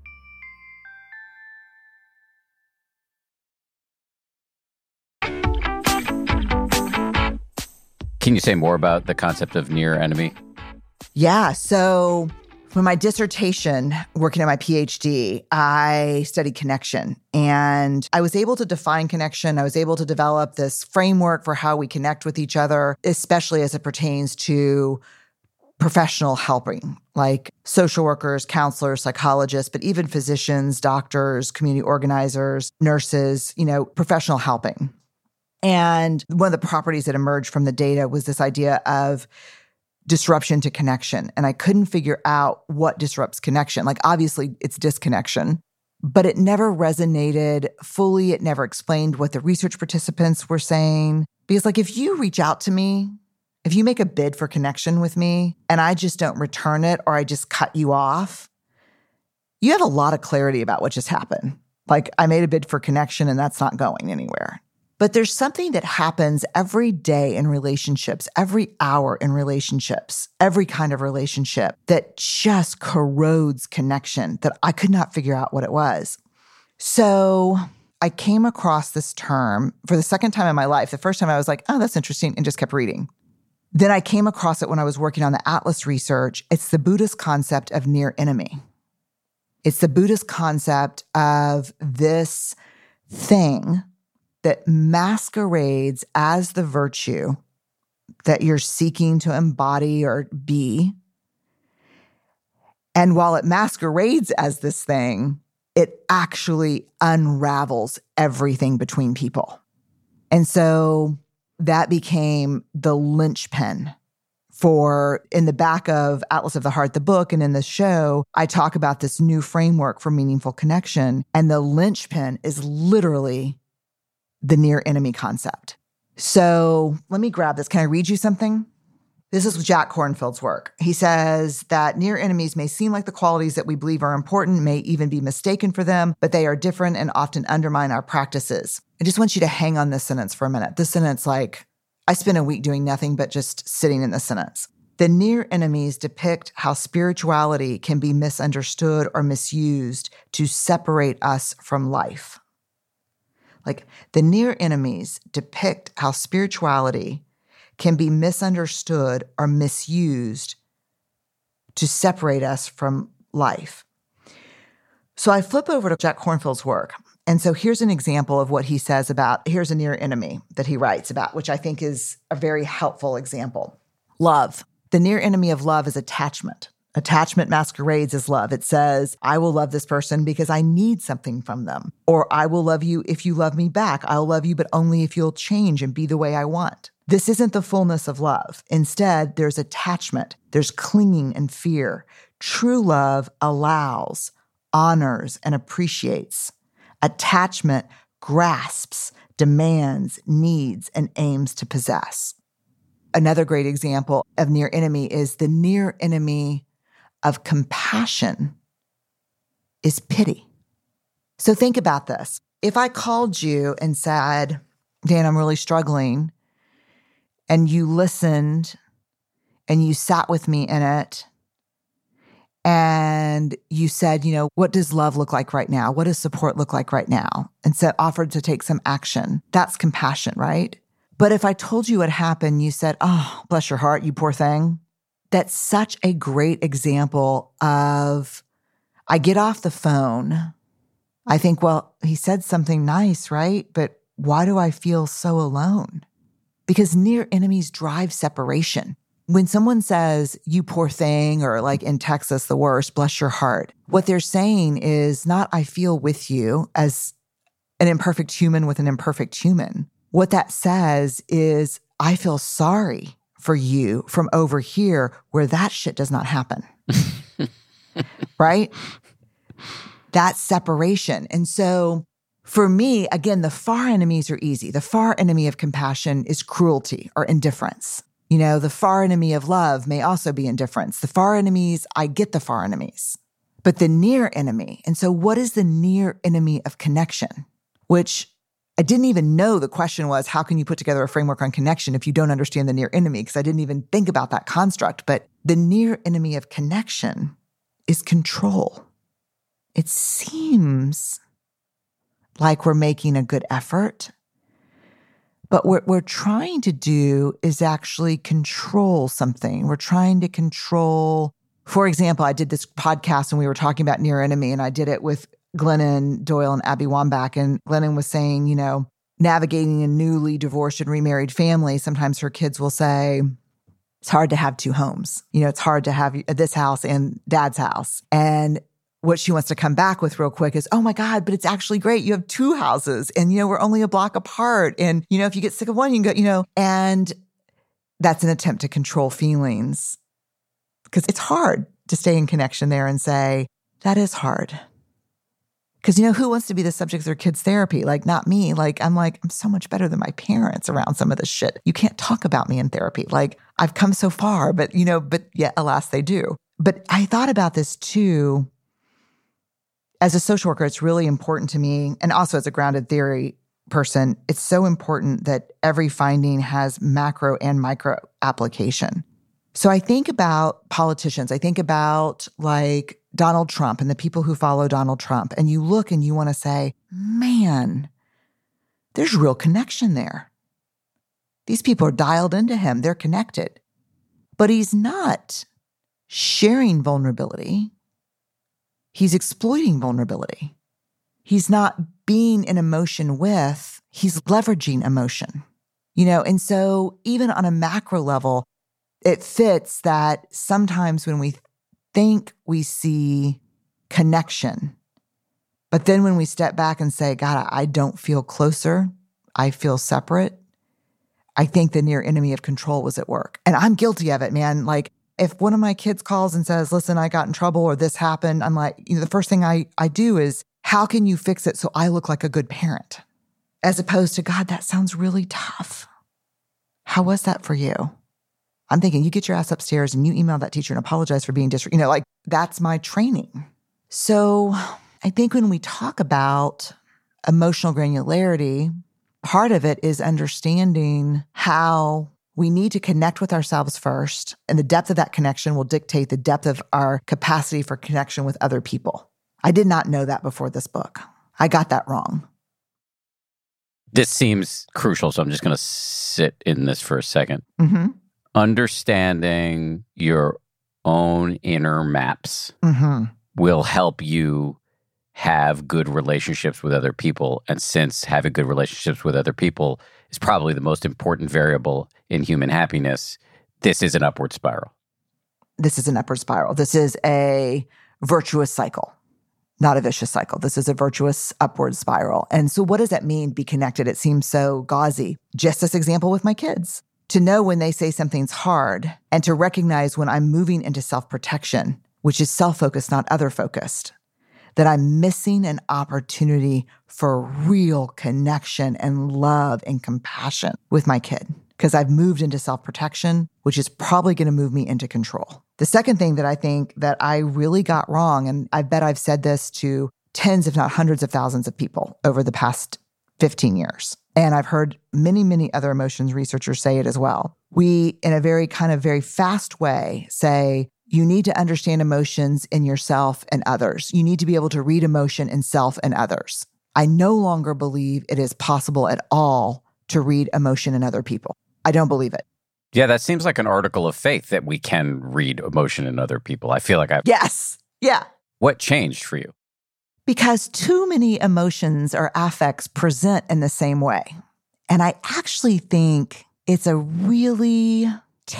Can you say more about the concept of near enemy? Yeah. So for my dissertation, working on my PhD, I studied connection. And I was able to define connection. I was able to develop this framework for how we connect with each other, especially as it pertains to professional helping, like social workers, counselors, psychologists, but even physicians, doctors, community organizers, nurses, you know, professional helping. And one of the properties that emerged from the data was this idea of disruption to connection. And I couldn't figure out what disrupts connection. Like, obviously, it's disconnection, but it never resonated fully. It never explained what the research participants were saying. Because, like, if you reach out to me, if you make a bid for connection with me and I just don't return it or I just cut you off, you have a lot of clarity about what just happened. Like, I made a bid for connection and that's not going anywhere. But there's something that happens every day in relationships, every hour in relationships, every kind of relationship that just corrodes connection that I could not figure out what it was. So I came across this term for the second time in my life. The first time I was like, oh, that's interesting, and just kept reading. Then I came across it when I was working on the Atlas research. It's the Buddhist concept of near enemy. It's the Buddhist concept of this thing that masquerades as the virtue that you're seeking to embody or be. And while it masquerades as this thing, it actually unravels everything between people. And so that became the linchpin for, in the back of Atlas of the Heart, the book, and in the show, I talk about this new framework for meaningful connection. And the linchpin is literally the near enemy concept. So let me grab this. Can I read you something? This is Jack Kornfield's work. He says that near enemies may seem like the qualities that we believe are important, may even be mistaken for them, but they are different and often undermine our practices. I just want you to hang on this sentence for a minute. This sentence, like, I spent a week doing nothing but just sitting in this sentence. The near enemies depict how spirituality can be misunderstood or misused to separate us from life. Like, the near enemies depict how spirituality can be misunderstood or misused to separate us from life. So I flip over to Jack Kornfield's work. And so here's an example of what he says about, here's a near enemy that he writes about, which I think is a very helpful example. Love. The near enemy of love is attachment. Attachment masquerades as love. It says, I will love this person because I need something from them. Or I will love you if you love me back. I'll love you, but only if you'll change and be the way I want. This isn't the fullness of love. Instead, there's attachment. There's clinging and fear. True love allows, honors, and appreciates. Attachment grasps, demands, needs, and aims to possess. Another great example of near enemy is the near enemy of compassion is pity. So think about this. If I called you and said, Dan, I'm really struggling, and you listened and you sat with me in it, and you said, you know, what does love look like right now? What does support look like right now? And so offered to take some action. That's compassion, right? But if I told you what happened, you said, oh, bless your heart, you poor thing. That's such a great example of, I get off the phone. I think, well, he said something nice, right? But why do I feel so alone? Because near enemies drive separation. When someone says, you poor thing, or like in Texas, the worst, bless your heart, what they're saying is not, I feel with you as an imperfect human with an imperfect human. What that says is, I feel sorry for you from over here where that shit does not happen. Right? That's separation. And so for me, again, the far enemies are easy. The far enemy of compassion is cruelty or indifference. You know, the far enemy of love may also be indifference. The far enemies, I get the far enemies. But the near enemy, and so what is the near enemy of connection? Which I didn't even know the question was, how can you put together a framework on connection if you don't understand the near enemy? Because I didn't even think about that construct. But the near enemy of connection is control. It seems like we're making a good effort, but what we're trying to do is actually control something. We're trying to control, for example, I did this podcast and we were talking about near enemy, and I did it with Glennon Doyle and Abby Wambach. And Glennon was saying, you know, navigating a newly divorced and remarried family, sometimes her kids will say, it's hard to have two homes. You know, it's hard to have this house and dad's house. And what she wants to come back with real quick is, oh my God, but it's actually great. You have two houses and, you know, we're only a block apart. And, you know, if you get sick of one, you can go, you know, and that's an attempt to control feelings because it's hard to stay in connection there and say, that is hard. Because, you know, who wants to be the subject of their kids' therapy? Like, not me. Like, I'm like, I'm so much better than my parents around some of this shit. You can't talk about me in therapy. Like, I've come so far, but, you know, but yeah, alas, they do. But I thought about this too. As a social worker, it's really important to me, and also as a grounded theory person, it's so important that every finding has macro and micro application. So I think about politicians. I think about like Donald Trump and the people who follow Donald Trump. And you look and you want to say, man, there's real connection there. These people are dialed into him. They're connected. But he's not sharing vulnerability. He's exploiting vulnerability. He's not being in emotion with, he's leveraging emotion. You know, and so even on a macro level, it fits that sometimes when we think we see connection, but then when we step back and say, God, I don't feel closer, I feel separate, I think the near enemy of control was at work. And I'm guilty of it, man. Like, if one of my kids calls and says, listen, I got in trouble or this happened, I'm like, you know, the first thing I, I do is, how can you fix it so I look like a good parent? As opposed to, God, that sounds really tough. How was that for you? I'm thinking, you get your ass upstairs and you email that teacher and apologize for being disrespectful. You know, like, that's my training. So I think when we talk about emotional granularity, part of it is understanding how we need to connect with ourselves first, and the depth of that connection will dictate the depth of our capacity for connection with other people. I did not know that before this book. I got that wrong. This seems crucial, so I'm just going to sit in this for a second. Mm-hmm. Understanding your own inner maps Mm-hmm. will help you have good relationships with other people. And since having good relationships with other people is probably the most important variable in human happiness, this is an upward spiral. This is an upward spiral. This is a virtuous cycle, not a vicious cycle. This is a virtuous upward spiral. And so what does that mean, be connected? It seems so gauzy. Just this example with my kids. To know when they say something's hard and to recognize when I'm moving into self-protection, which is self-focused, not other-focused, that I'm missing an opportunity for real connection and love and compassion with my kid because I've moved into self-protection, which is probably going to move me into control. The second thing that I think that I really got wrong, and I bet I've said this to tens, if not hundreds of thousands of people over the past fifteen years. And I've heard many, many other emotions researchers say it as well. We, in a very kind of very fast way, say, you need to understand emotions in yourself and others. You need to be able to read emotion in self and others. I no longer believe it is possible at all to read emotion in other people. I don't believe it. Yeah, that seems like an article of faith that we can read emotion in other people. I feel like I... Yes. Yeah. What changed for you? Because too many emotions or affects present in the same way. And I actually think it's a really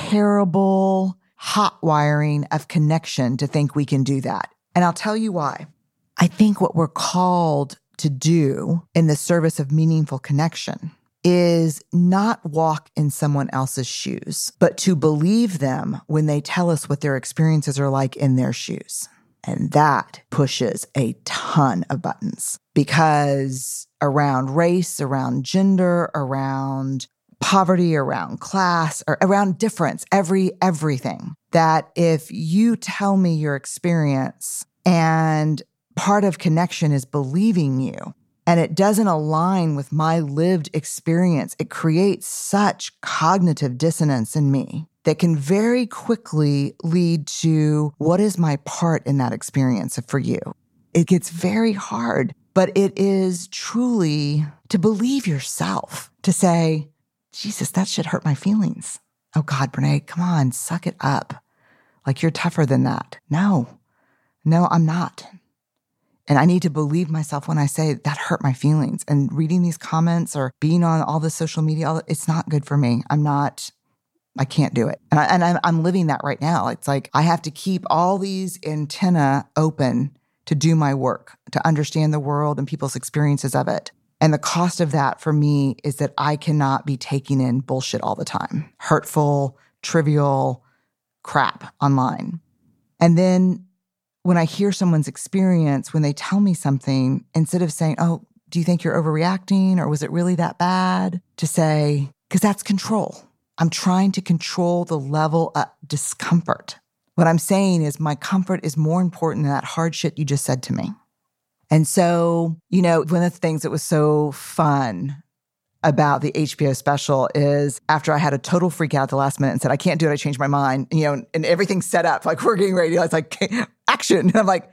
terrible hot wiring of connection to think we can do that. And I'll tell you why. I think what we're called to do in the service of meaningful connection is not walk in someone else's shoes, but to believe them when they tell us what their experiences are like in their shoes. And that pushes a ton of buttons because around race, around gender, around poverty, around class, or around difference, every everything, that if you tell me your experience and part of connection is believing you, and it doesn't align with my lived experience, it creates such cognitive dissonance in me that can very quickly lead to what is my part in that experience for you. It gets very hard, but it is truly to believe yourself, to say, Jesus, that should hurt my feelings. Oh God, Brene, come on, suck it up. Like you're tougher than that. No, no, I'm not. And I need to believe myself when I say that hurt my feelings. And reading these comments or being on all the social media, it's not good for me. I'm not, I can't do it. And, I, and I'm, I'm living that right now. It's like I have to keep all these antennae open to do my work, to understand the world and people's experiences of it. And the cost of that for me is that I cannot be taking in bullshit all the time, hurtful, trivial crap online. And then when I hear someone's experience, when they tell me something, instead of saying, oh, do you think you're overreacting or was it really that bad? To say, because that's control. I'm trying to control the level of discomfort. What I'm saying is my comfort is more important than that hard shit you just said to me. And so, you know, one of the things that was so fun about the H B O special is after I had a total freak out at the last minute and said, I can't do it, I changed my mind, you know, and everything's set up, like we're getting ready, it's like, action. And I'm like,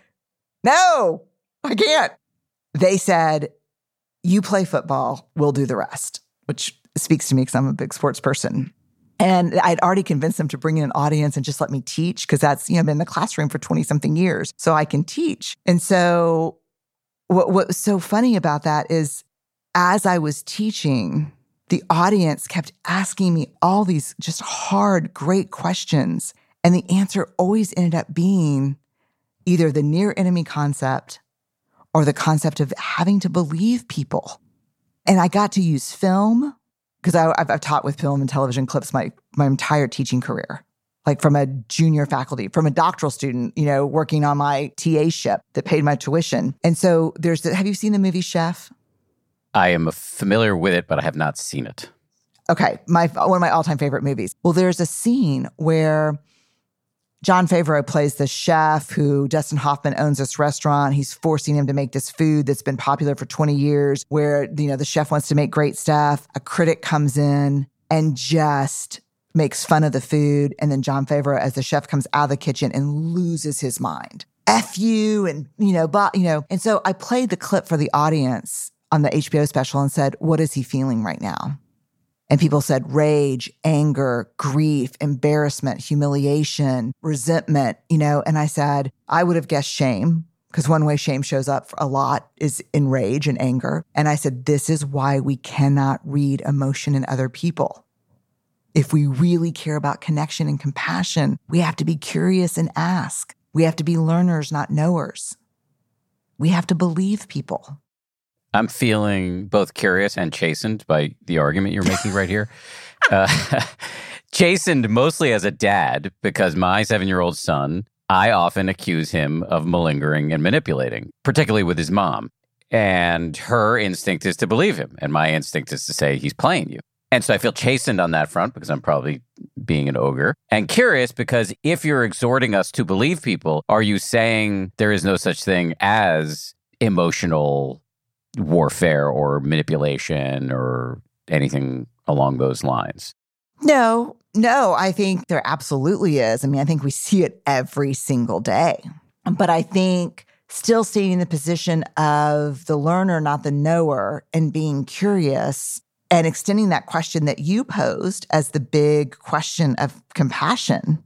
no, I can't. They said, you play football, we'll do the rest, which speaks to me because I'm a big sports person. And I'd already convinced them to bring in an audience and just let me teach because that's, you know, I've been in the classroom for twenty something years, so I can teach. And so what, what was so funny about that is as I was teaching, the audience kept asking me all these just hard, great questions. And the answer always ended up being either the near enemy concept or the concept of having to believe people. And I got to use film because I've, I've taught with film and television clips my, my entire teaching career, like from a junior faculty, from a doctoral student, you know, working on my T A ship that paid my tuition. And so there's, the, have you seen the movie Chef? I am familiar with it, but I have not seen it. Okay, my one of my all-time favorite movies. Well, there's a scene where Jon Favreau plays the chef who Dustin Hoffman owns this restaurant. He's forcing him to make this food that's been popular for twenty years where, you know, the chef wants to make great stuff. A critic comes in and just makes fun of the food. And then Jon Favreau, as the chef, comes out of the kitchen and loses his mind. F you and, you know, but, you know. And so I played the clip for the audience on the H B O special and said, what is he feeling right now? And people said rage, anger, grief, embarrassment, humiliation, resentment, you know. And I said, I would have guessed shame, because one way shame shows up a lot is in rage and anger. And I said, this is why we cannot read emotion in other people. If we really care about connection and compassion, we have to be curious and ask. We have to be learners, not knowers. We have to believe people. I'm feeling both curious and chastened by the argument you're making right here. Uh, chastened mostly as a dad, because my seven-year-old son, I often accuse him of malingering and manipulating, particularly with his mom. And her instinct is to believe him. And my instinct is to say he's playing you. And so I feel chastened on that front because I'm probably being an ogre. And curious because if you're exhorting us to believe people, are you saying there is no such thing as emotional warfare or manipulation or anything along those lines? No, no, I think there absolutely is. I mean, I think we see it every single day. But I think still staying in the position of the learner, not the knower, and being curious and extending that question that you posed as the big question of compassion.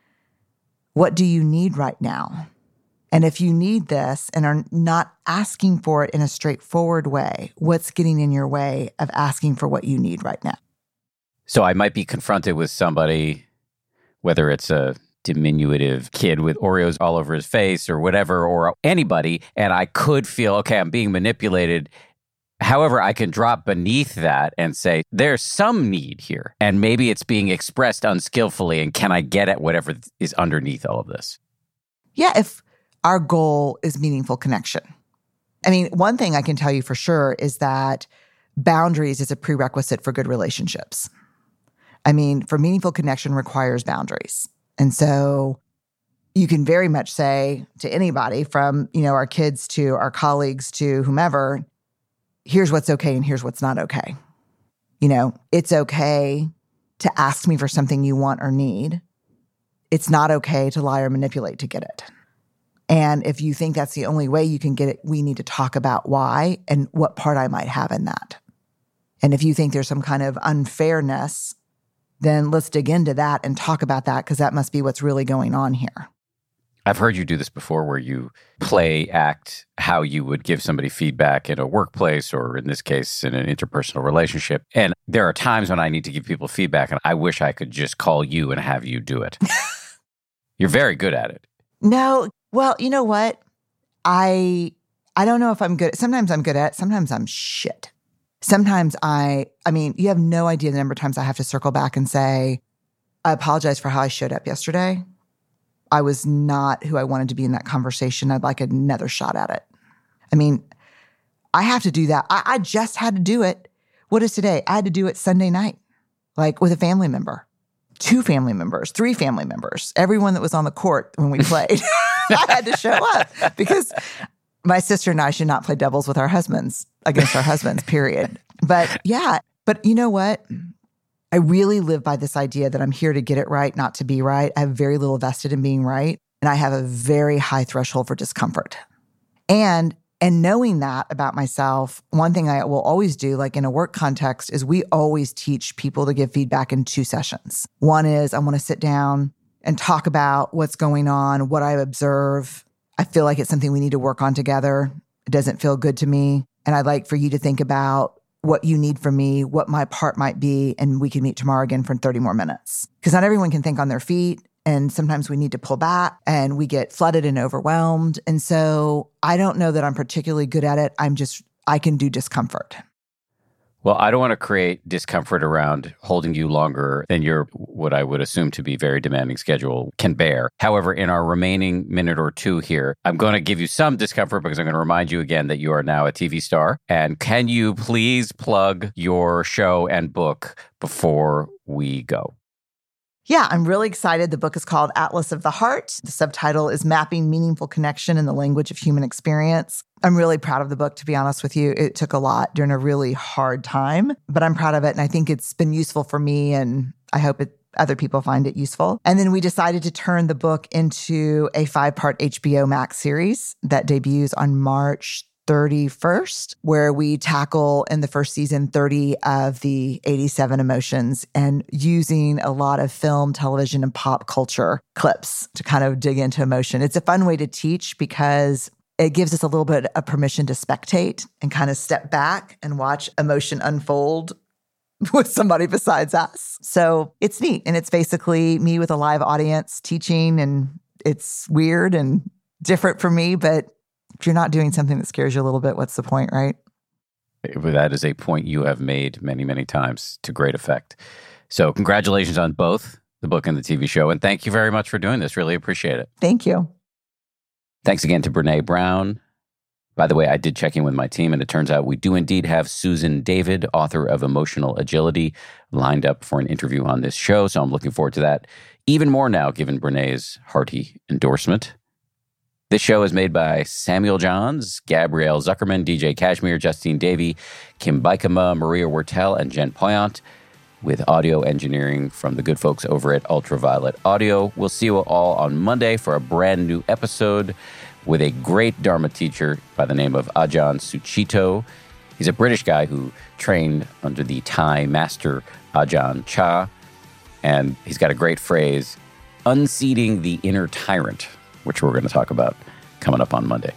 What do you need right now? And if you need this and are not asking for it in a straightforward way, what's getting in your way of asking for what you need right now? So I might be confronted with somebody, whether it's a diminutive kid with Oreos all over his face or whatever, or anybody, and I could feel, okay, I'm being manipulated. However, I can drop beneath that and say, there's some need here, and maybe it's being expressed unskillfully, and can I get at whatever is underneath all of this? Yeah, if our goal is meaningful connection. I mean, one thing I can tell you for sure is that boundaries is a prerequisite for good relationships. I mean, for meaningful connection requires boundaries. And so you can very much say to anybody, from, you know, our kids to our colleagues to whomever, here's what's okay and here's what's not okay. You know, it's okay to ask me for something you want or need. It's not okay to lie or manipulate to get it. And if you think that's the only way you can get it, we need to talk about why and what part I might have in that. And if you think there's some kind of unfairness, then let's dig into that and talk about that, because that must be what's really going on here. I've heard you do this before, where you play act how you would give somebody feedback in a workplace, or in this case, in an interpersonal relationship. And there are times when I need to give people feedback, and I wish I could just call you and have you do it. You're very good at it. No, well, you know what? I I don't know if I'm good. Sometimes I'm good at it. Sometimes I'm shit. Sometimes I, I mean, you have no idea the number of times I have to circle back and say, I apologize for how I showed up yesterday. I was not who I wanted to be in that conversation. I'd like another shot at it. I mean, I have to do that. I, I just had to do it. What is today? I had to do it Sunday night, like with a family member, two family members, three family members, everyone that was on the court when we played. I had to show up because my sister and I should not play doubles with our husbands, against our husbands, period. But yeah, but you know what? I really live by this idea that I'm here to get it right, not to be right. I have very little vested in being right. And I have a very high threshold for discomfort. And and knowing that about myself, one thing I will always do, like in a work context, is we always teach people to give feedback in two sessions. One is I want to sit down and talk about what's going on, what I observe. I feel like it's something we need to work on together. It doesn't feel good to me. And I'd like for you to think about what you need from me, what my part might be, and we can meet tomorrow again for thirty more minutes. Because not everyone can think on their feet. And sometimes we need to pull back and we get flooded and overwhelmed. And so I don't know that I'm particularly good at it. I'm just, I can do discomfort. Well, I don't want to create discomfort around holding you longer than your, what I would assume to be very demanding schedule can bear. However, in our remaining minute or two here, I'm going to give you some discomfort because I'm going to remind you again that you are now a T V star. And can you please plug your show and book before we go? Yeah, I'm really excited. The book is called Atlas of the Heart. The subtitle is Mapping Meaningful Connection in the Language of Human Experience. I'm really proud of the book, to be honest with you. It took a lot during a really hard time, but I'm proud of it. And I think it's been useful for me. And I hope it, other people find it useful. And then we decided to turn the book into a five-part H B O Max series that debuts on March thirty-first, where we tackle in the first season thirty of the eighty-seven emotions and using a lot of film, television, and pop culture clips to kind of dig into emotion. It's a fun way to teach because it gives us a little bit of permission to spectate and kind of step back and watch emotion unfold with somebody besides us. So it's neat. And it's basically me with a live audience teaching, and it's weird and different for me, but if you're not doing something that scares you a little bit, what's the point, right? That is a point you have made many, many times to great effect. So congratulations on both the book and the T V show. And thank you very much for doing this. Really appreciate it. Thank you. Thanks again to Brené Brown. By the way, I did check in with my team, and it turns out we do indeed have Susan David, author of Emotional Agility, lined up for an interview on this show. So I'm looking forward to that even more now, given Brené's hearty endorsement. This show is made by Samuel Johns, Gabrielle Zuckerman, D J Kashmir, Justine Davey, Kim Bikama, Maria Wertel, and Jen Poyant, with audio engineering from the good folks over at Ultraviolet Audio. We'll see you all on Monday for a brand new episode with a great Dharma teacher by the name of Ajahn Suchito. He's a British guy who trained under the Thai master Ajahn Chah, and he's got a great phrase, unseating the inner tyrant, which we're going to talk about coming up on Monday.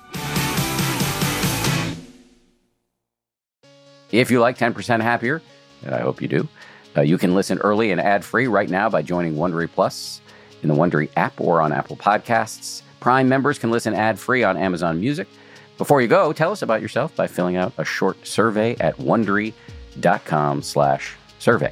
If you like ten percent Happier, and I hope you do, uh, you can listen early and ad-free right now by joining Wondery Plus in the Wondery app or on Apple Podcasts. Prime members can listen ad-free on Amazon Music. Before you go, tell us about yourself by filling out a short survey at Wondery.com slash survey.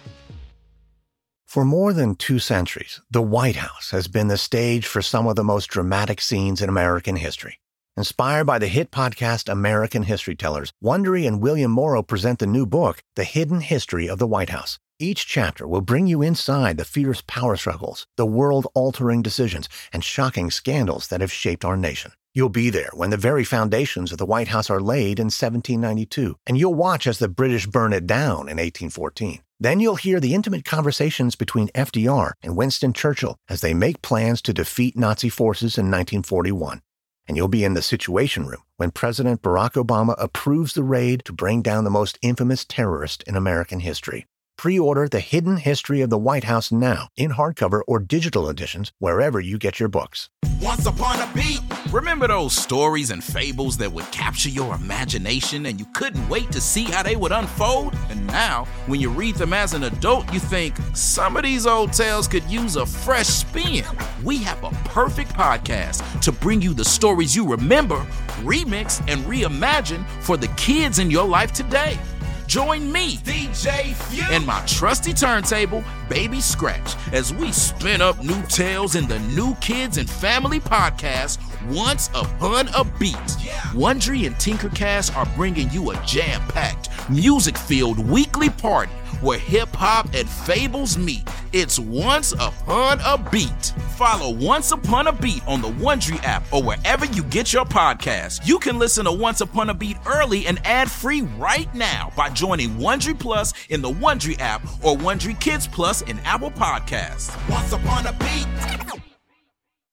For more than two centuries, the White House has been the stage for some of the most dramatic scenes in American history. Inspired by the hit podcast American History Tellers, Wondery and William Morrow present the new book, The Hidden History of the White House. Each chapter will bring you inside the fierce power struggles, the world-altering decisions, and shocking scandals that have shaped our nation. You'll be there when the very foundations of the White House are laid in seventeen ninety-two, and you'll watch as the British burn it down in eighteen fourteen. Then you'll hear the intimate conversations between F D R and Winston Churchill as they make plans to defeat Nazi forces in nineteen forty-one. And you'll be in the Situation Room when President Barack Obama approves the raid to bring down the most infamous terrorist in American history. Pre-order The Hidden History of the White House now in hardcover or digital editions wherever you get your books. Once upon a beat. Remember those stories and fables that would capture your imagination and you couldn't wait to see how they would unfold? And now, when you read them as an adult, you think, some of these old tales could use a fresh spin. We have a perfect podcast to bring you the stories you remember, remix, and reimagine for the kids in your life today. Join me, D J Few, and my trusty turntable, Baby Scratch, as we spin up new tales in the New Kids and Family podcast, Once Upon a Beat. Yeah. Wondery and Tinkercast are bringing you a jam-packed, music-filled weekly party where hip-hop and fables meet. It's Once Upon a Beat. Follow Once Upon a Beat on the Wondery app or wherever you get your podcasts. You can listen to Once Upon a Beat early and ad-free right now by joining Wondery Plus in the Wondery app or Wondery Kids Plus in Apple Podcasts. Once Upon a Beat.